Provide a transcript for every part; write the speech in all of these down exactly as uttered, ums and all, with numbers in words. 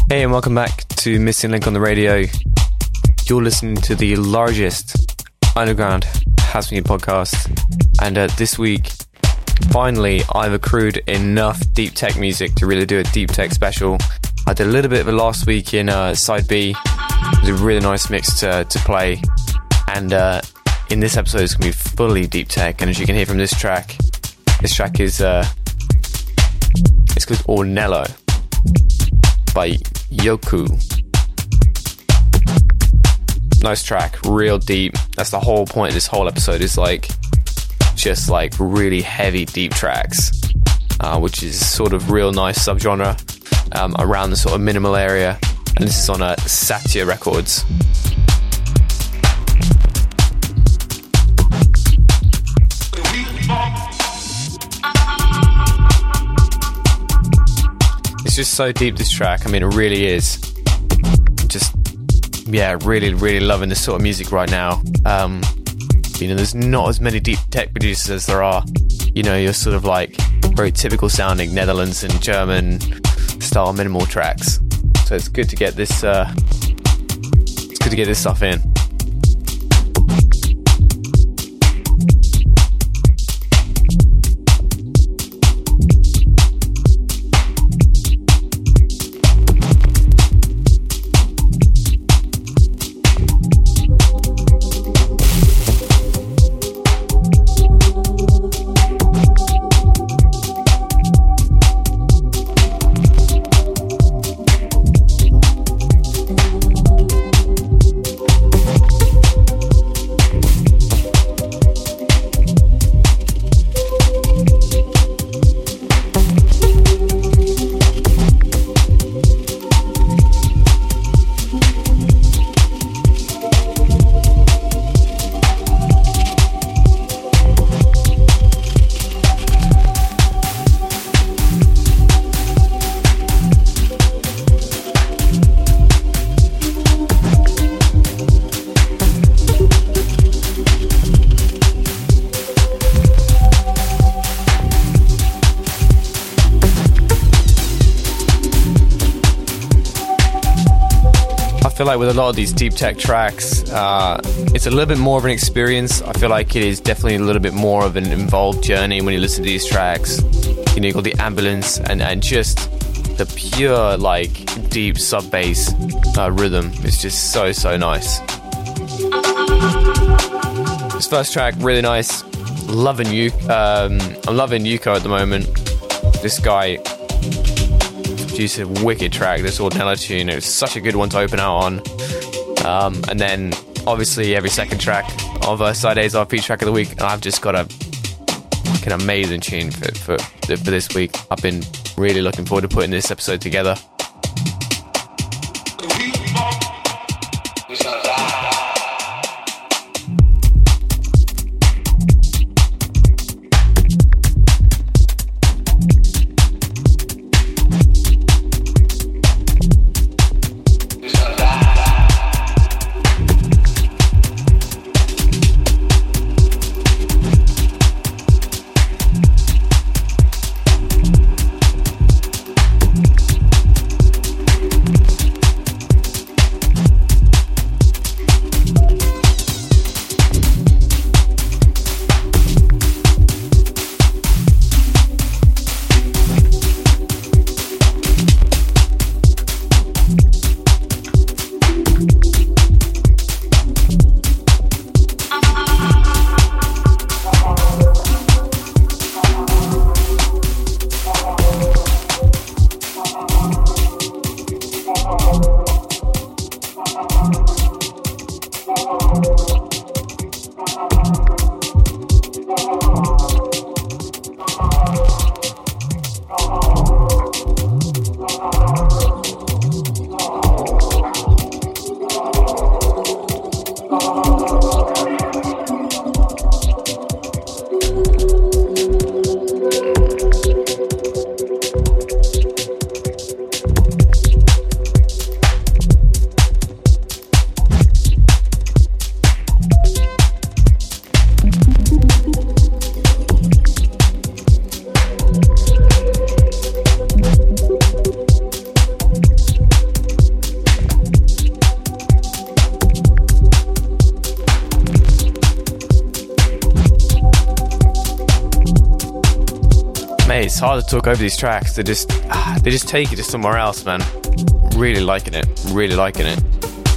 Hey, and welcome back to Missing Link on the Radio. You're listening to the largest underground house music podcast, and uh, this week, finally, I've accrued enough deep tech music to really do a deep tech special. I did a little bit of it last week in uh, Side B. It was a really nice mix to, to play, and uh, in this episode, it's going to be fully deep tech. And as you can hear from this track, this track is uh, it's called Ornello by Yoku. Nice track, real deep. That's the whole point of this whole episode, is like just like really heavy deep tracks, uh, which is sort of real nice subgenre um, around the sort of minimal area. And this is on uh, Satya Records. It's just so deep, this track. I mean, it really is. Just, yeah, really, really loving this sort of music right now. Um, you know, there's not as many deep tech producers as there are, you know, your sort of like very typical sounding Netherlands and German style minimal tracks. So it's good to get this, uh, it's good to get this stuff in. I feel like with a lot of these deep tech tracks, uh, it's a little bit more of an experience. I feel like it is definitely a little bit more of an involved journey when you listen to these tracks. You know, you got the ambulance and, and just the pure, like, deep sub-bass uh, rhythm is just so, so nice. This first track, really nice. Loving you. Um, I'm loving Yuko at the moment. This guy produced a wicked track, this Ornello tune. It was such a good one to open out on. Um, and then, obviously, every second track of uh, Side A's R P track of the week. And I've just got a like an amazing tune for, for, for this week. I've been really looking forward to putting this episode together. it's hard to talk over these tracks. They just ah, they just take you to somewhere else, man. Really liking it. Really liking it.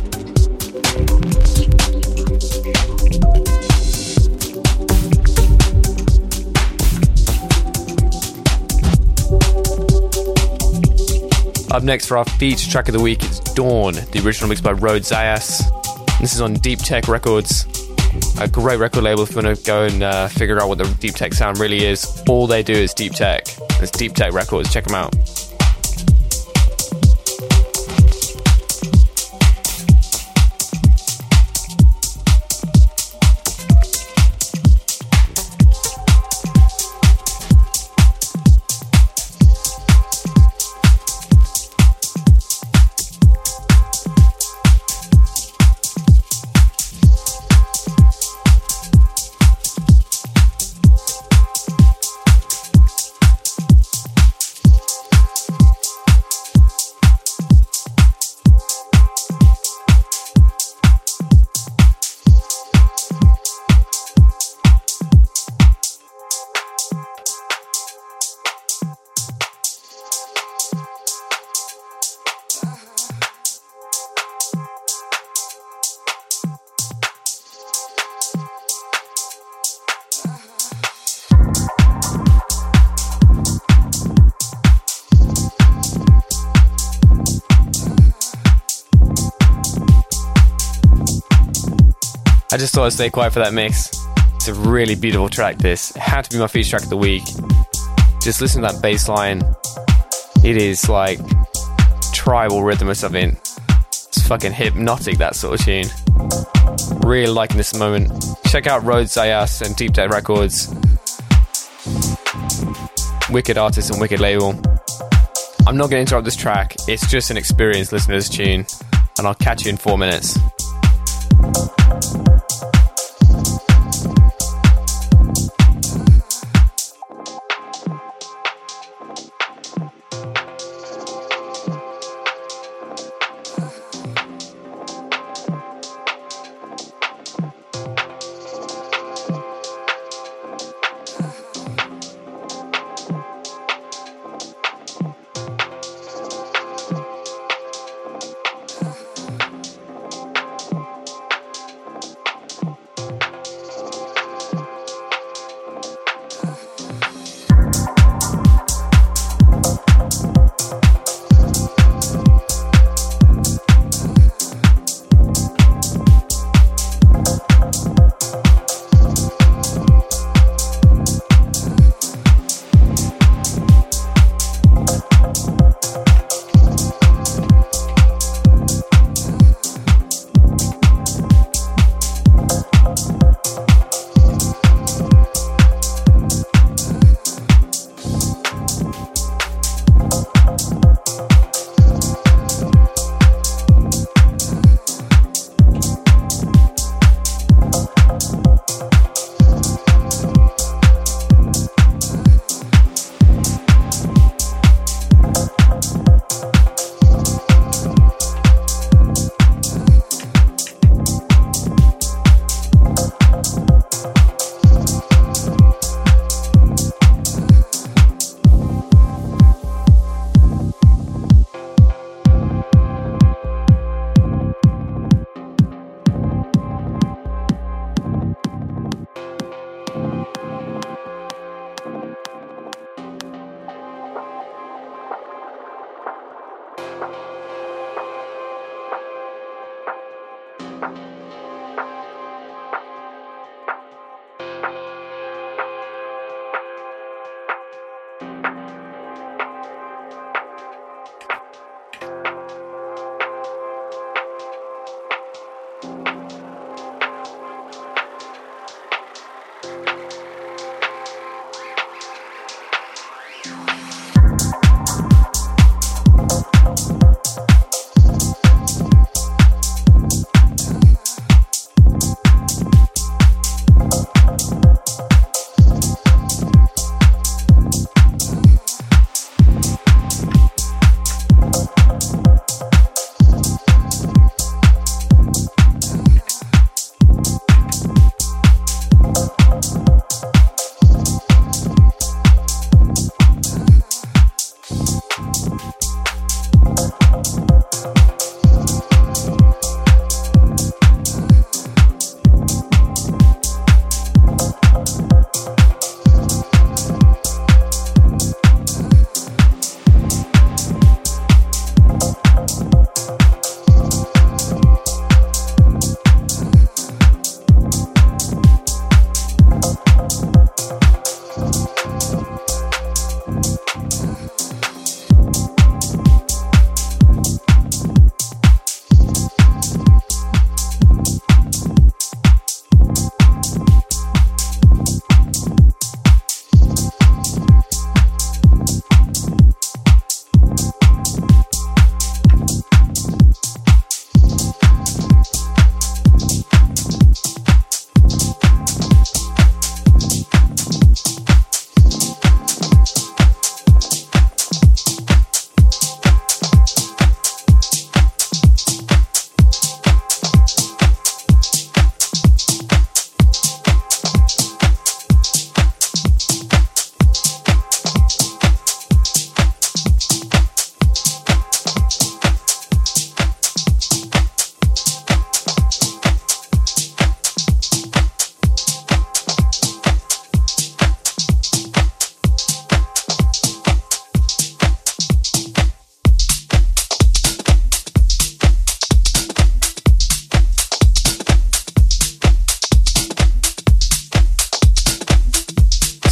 Up next for our feature track of the week, it's Dawn, the original mix by Road Zayas. This is on Deep Tech Records, a great record label if you want to go and uh, figure out what the Deep Tech sound really is. All they do is Deep Tech. It's Deep Tech Records, check them out. I just thought I'd stay quiet for that mix. It's a really beautiful track, this. It had to be my feature track of the week. Just listen to that bass line. It is like tribal rhythm or something. It's fucking hypnotic, that sort of tune. Really liking this moment. Check out Road Zayas and Deep Tech Records. Wicked artist and wicked label. I'm not going to interrupt this track. It's just an experience listening to this tune. And I'll catch you in four minutes.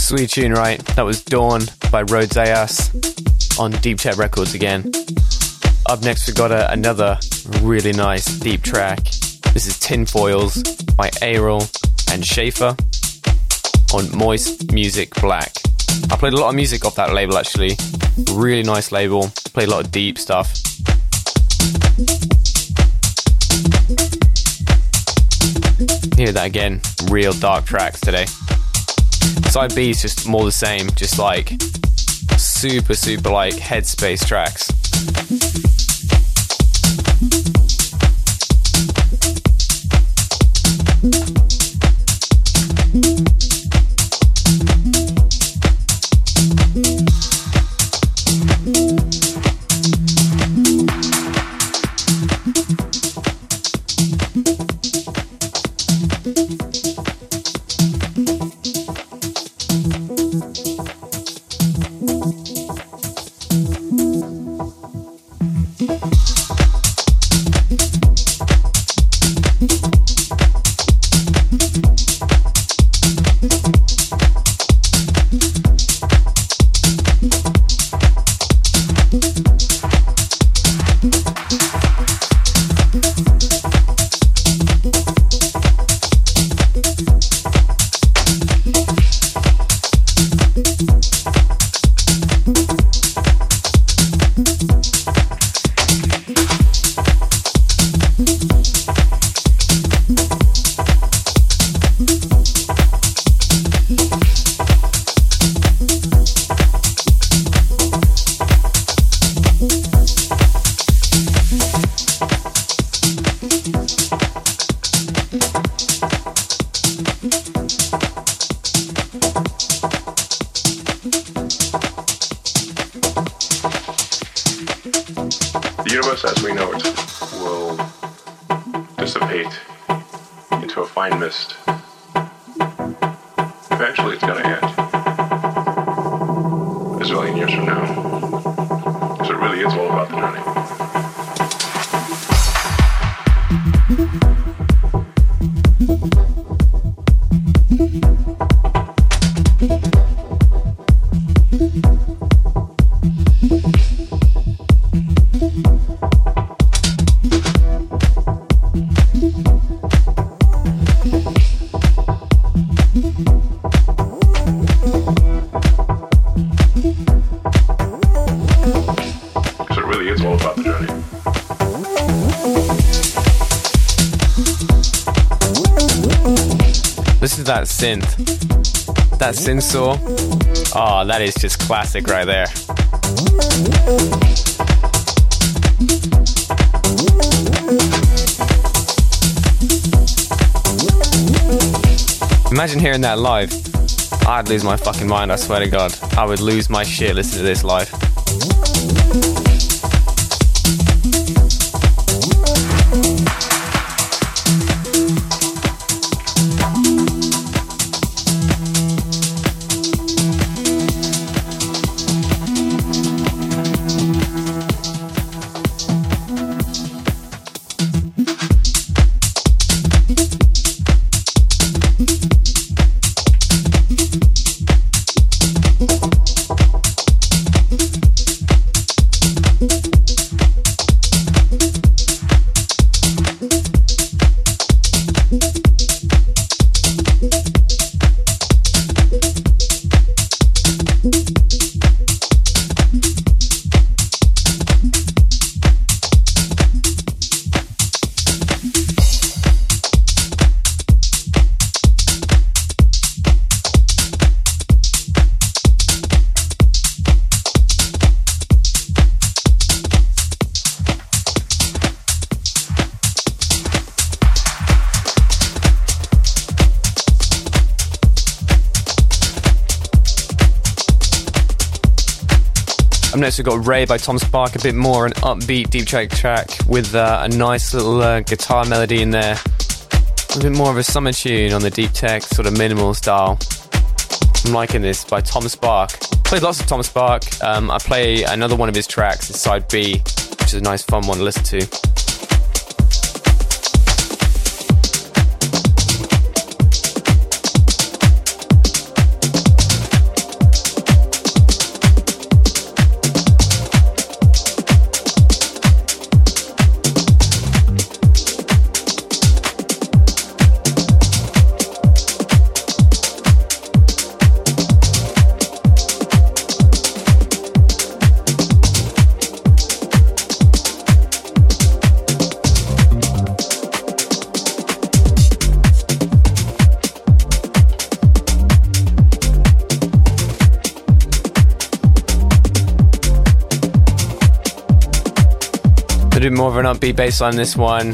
Sweet tune, right? That was Dawn by Rhodes Ayas on Deep Tech Records again. Up next we got a, another really nice deep track. This is Tinfoils by Aerol and Schaefer on Moist Music Black. I played a lot of music off that label actually. Really nice label. Played a lot of deep stuff. Hear that again. Real dark tracks today. Side B is just more the same. Just like super, super like headspace tracks. That synth, that synth saw, oh, that is just classic right there. Imagine hearing that live. I'd lose my fucking mind, I swear to God. I would lose my shit listening to this live. Up next we've got Ray by Tom Spark, a bit more an upbeat deep track track with uh, a nice little uh, guitar melody in there. A bit more of a summer tune on the deep tech sort of minimal style. I'm liking this by Tom Spark. Played lots of Tom Spark. Um, I play another one of his tracks, it's side B, which is a nice fun one to listen to. A bit more of an upbeat bass line in this one.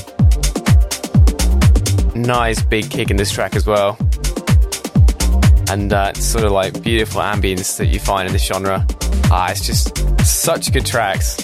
Nice big kick in this track as well. And that sort of like beautiful ambience that you find in this genre. Ah, it's just such good tracks.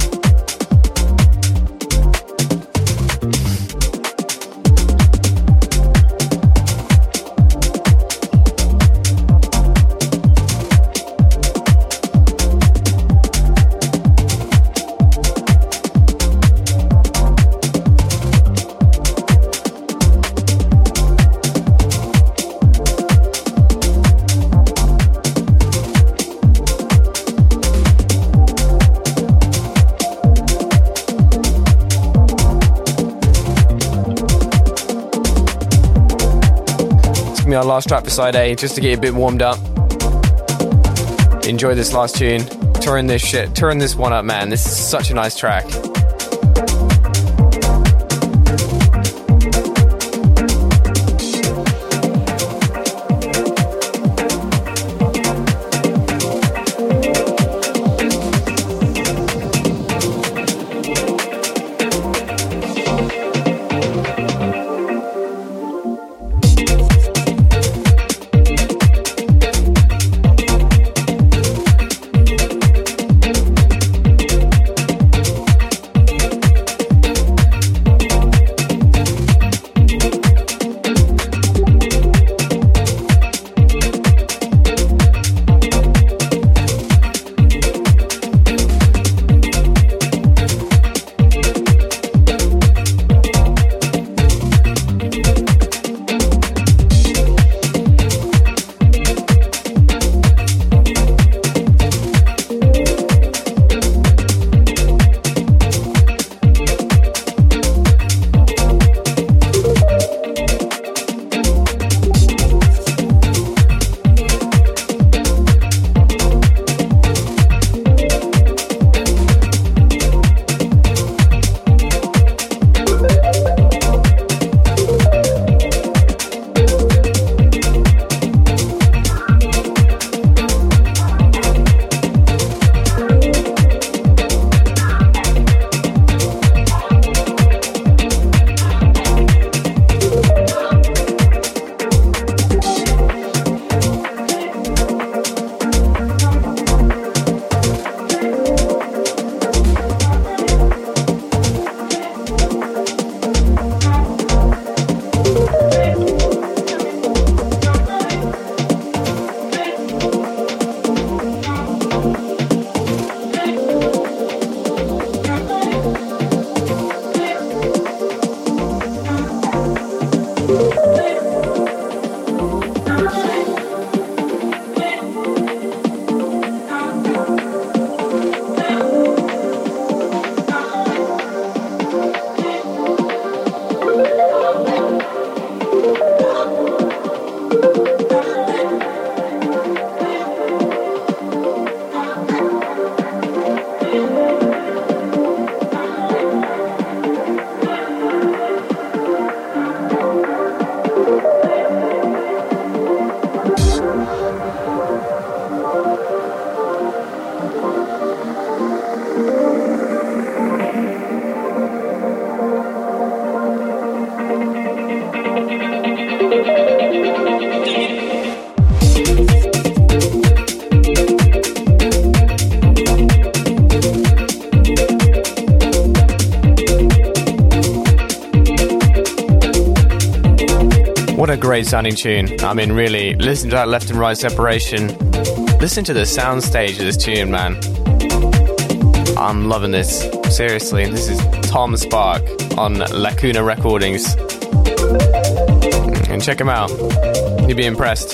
Our last track for side A, just to get you a bit warmed up. Enjoy this last tune. Turn this shit, turn this one up, man. This is such a nice track. What a great sounding tune. I mean, really, listen to that left and right separation. Listen to the sound stage of this tune, man. I'm loving this. Seriously, this is Tom Spark on Lacuna Recordings. And check him out. You'll be impressed.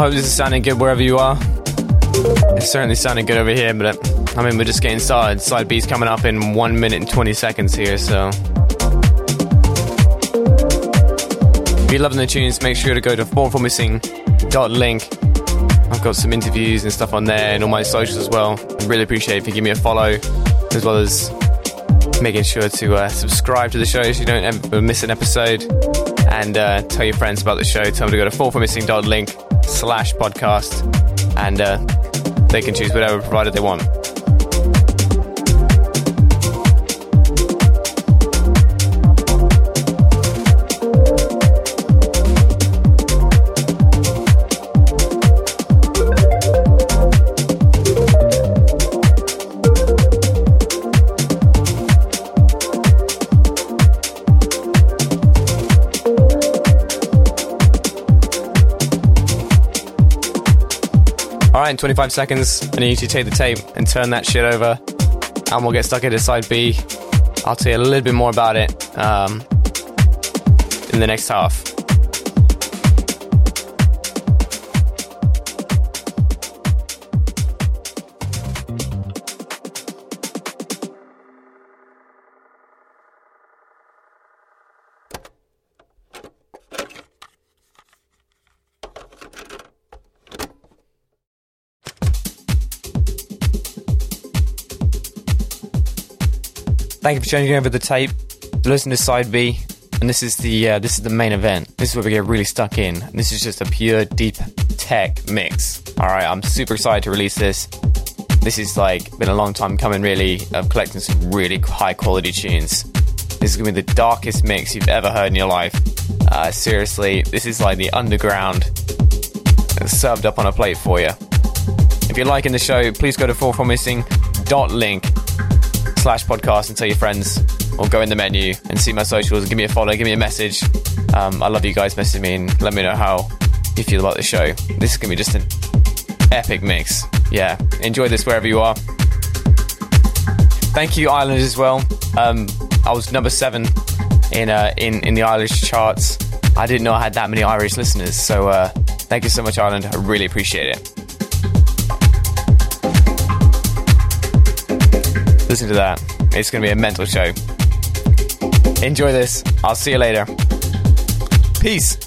hope this is sounding good wherever you are. It's certainly sounding good over here, but I mean, we're just getting started. Side B's coming up in one minute and twenty seconds here, so if you're loving the tunes, make sure to go to four four missing dot link. I've got some interviews and stuff on there and all my socials as well. I really appreciate it if you give me a follow, as well as making sure to uh, subscribe to the show so you don't ever miss an episode, and uh, tell your friends about the show. Tell them to go to four four missing dot link slash podcast, and uh, they can choose whatever provider they want. Alright, in twenty-five seconds, I need you to take the tape and turn that shit over, and we'll get stuck into side B. I'll tell you a little bit more about it um, in the next half. Thank you for changing over the tape to listen to side B, and this is the uh, this is the main event. This is where we get really stuck in. This is just a pure deep tech mix. All right, I'm super excited to release this. This is like been a long time coming, really, of collecting some really high quality tunes. This is gonna be the darkest mix you've ever heard in your life. Uh, seriously, this is like the underground served up on a plate for you. If you're liking the show, please go to four four missing dot link slash podcast and tell your friends, or go in the menu and see my socials and give me a follow, give me a message. um, I love you guys messaging me and let me know how you feel about the show. This is gonna be just an epic mix. Yeah, enjoy this wherever you are. Thank you, Ireland, as well. um, I was number seven in uh, in in the Irish charts. I didn't know I had that many Irish listeners, so uh, thank you so much, Ireland. I really appreciate it. Listen to that. It's going to be a mental show. Enjoy this. I'll see you later. Peace.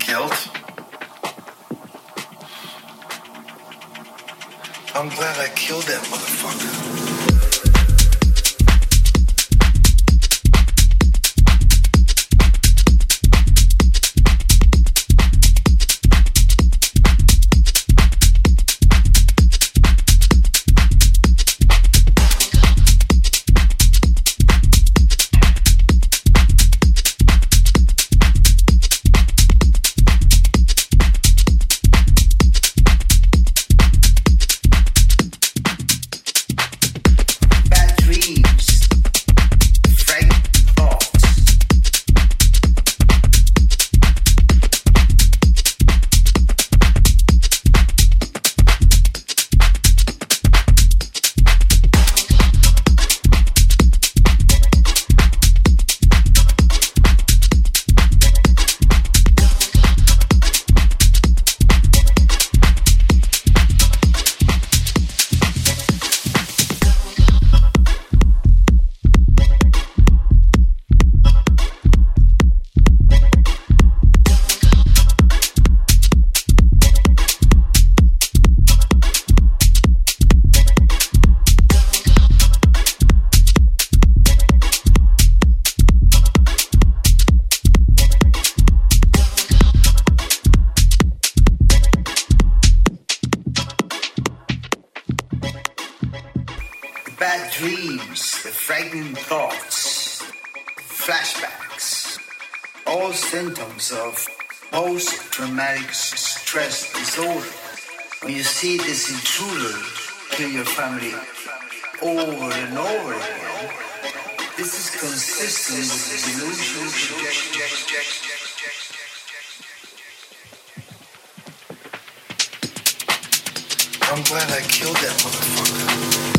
killed. I'm glad I killed that motherfucker. Bad dreams, the frightening thoughts, flashbacks, all symptoms of post-traumatic stress disorder. When you see this intruder kill your family over and over again, this is consistent with the delusional projection. I'm glad I killed that motherfucker.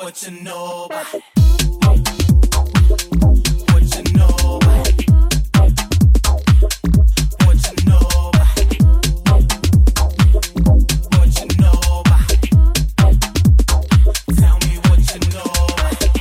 what you know about it. What you know about it. What you know about it. What you know about it. Tell me what you know about it.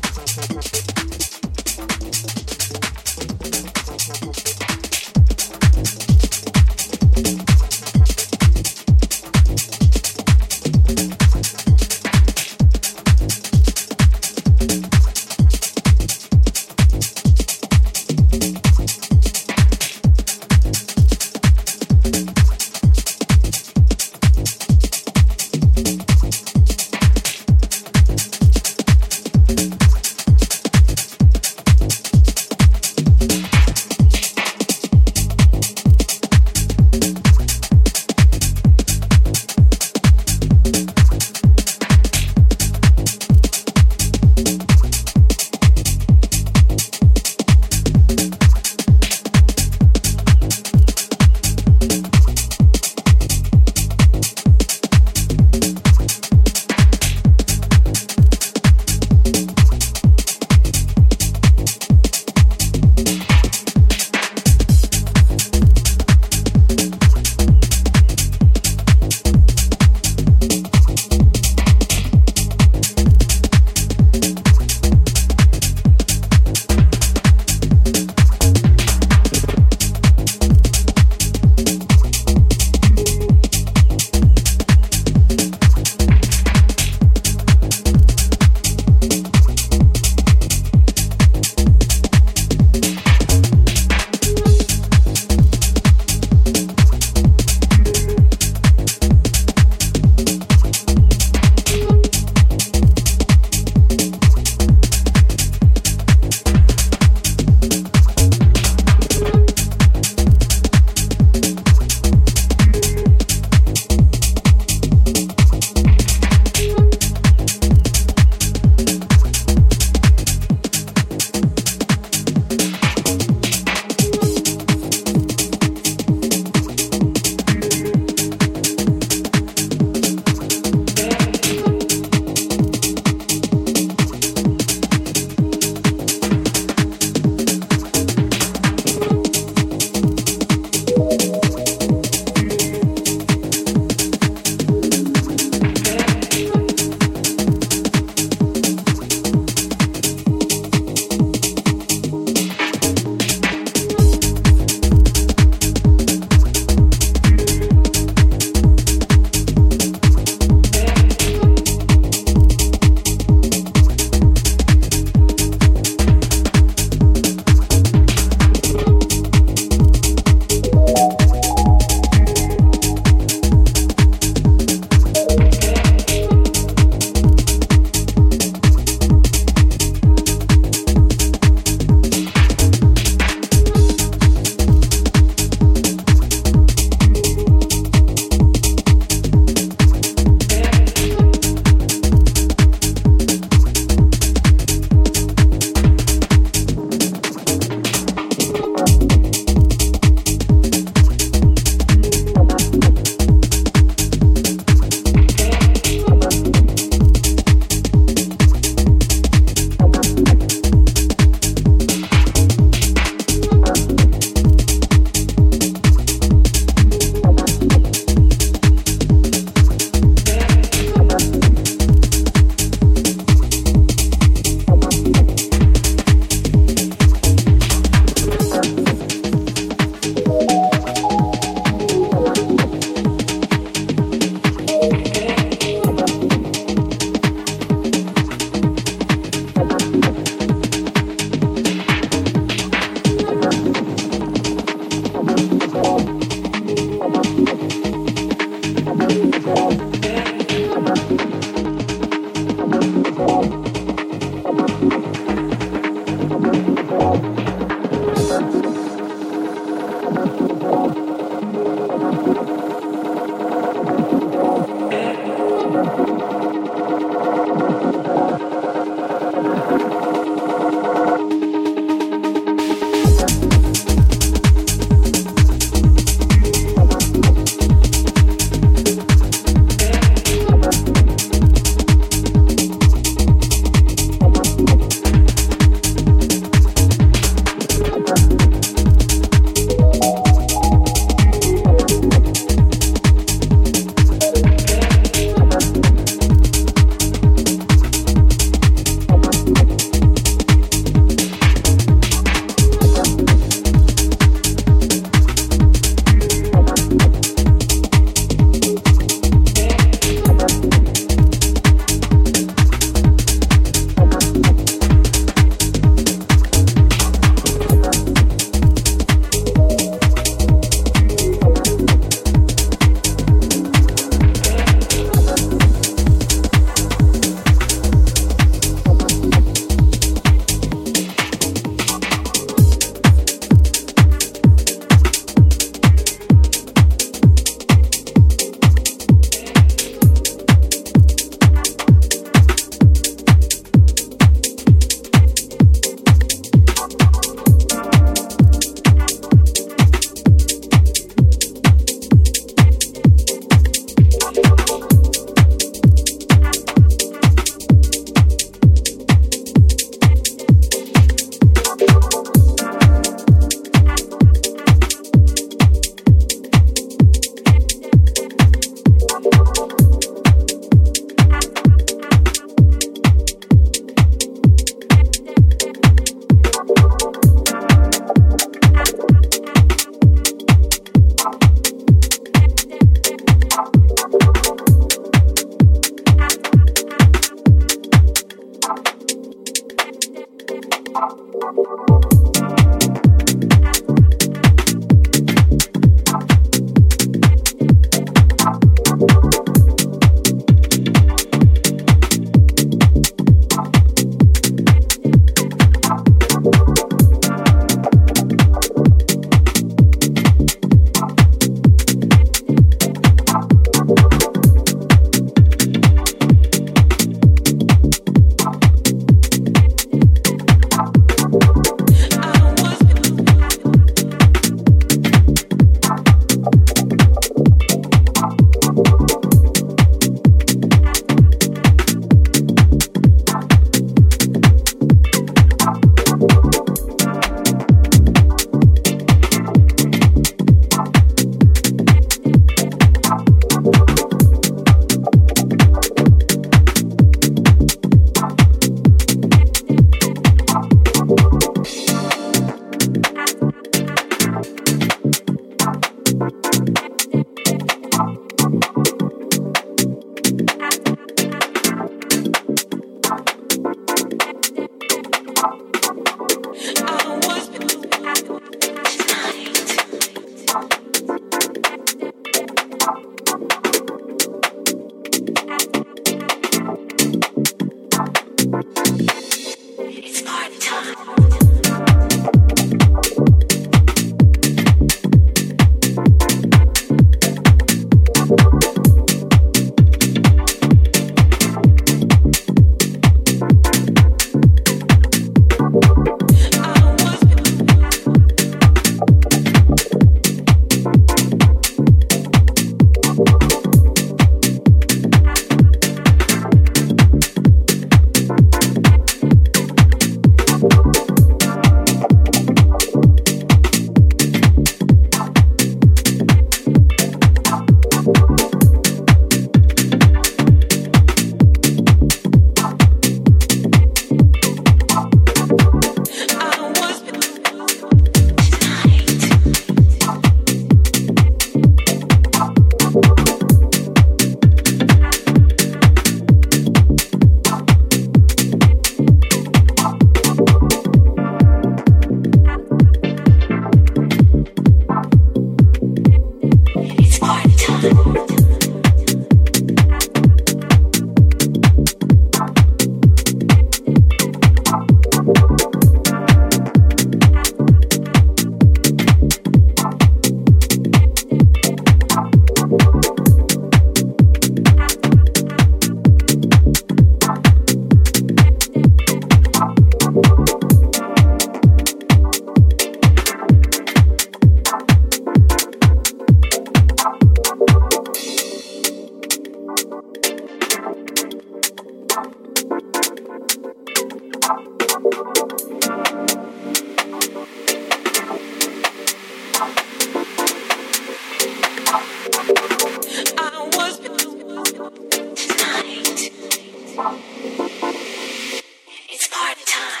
It's party time.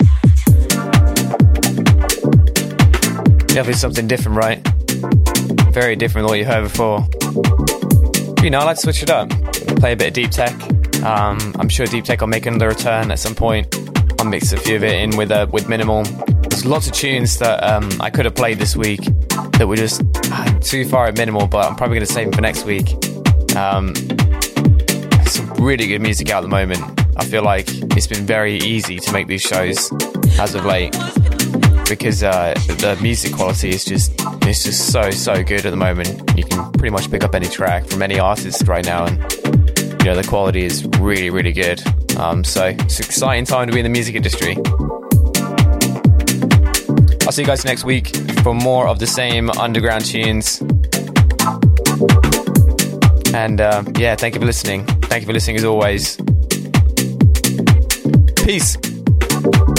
Definitely something different, right? Very different than what you heard before. You know, I like to switch it up. Play a bit of deep tech. Um, I'm sure deep tech will make another return at some point. I'll mix a few of it in with uh, with minimal. There's lots of tunes that um, I could have played this week that were just uh, too far at minimal, but I'm probably going to save them for next week. Um, some really good music out at the moment. I feel like it's been very easy to make these shows as of late because uh, the music quality is just it's just so so good at the moment. You can pretty much pick up any track from any artist right now, and you know the quality is really really good. Um, so it's an exciting time to be in the music industry. I'll see you guys next week for more of the same underground tunes. And uh, yeah, thank you for listening. Thank you for listening as always. Peace.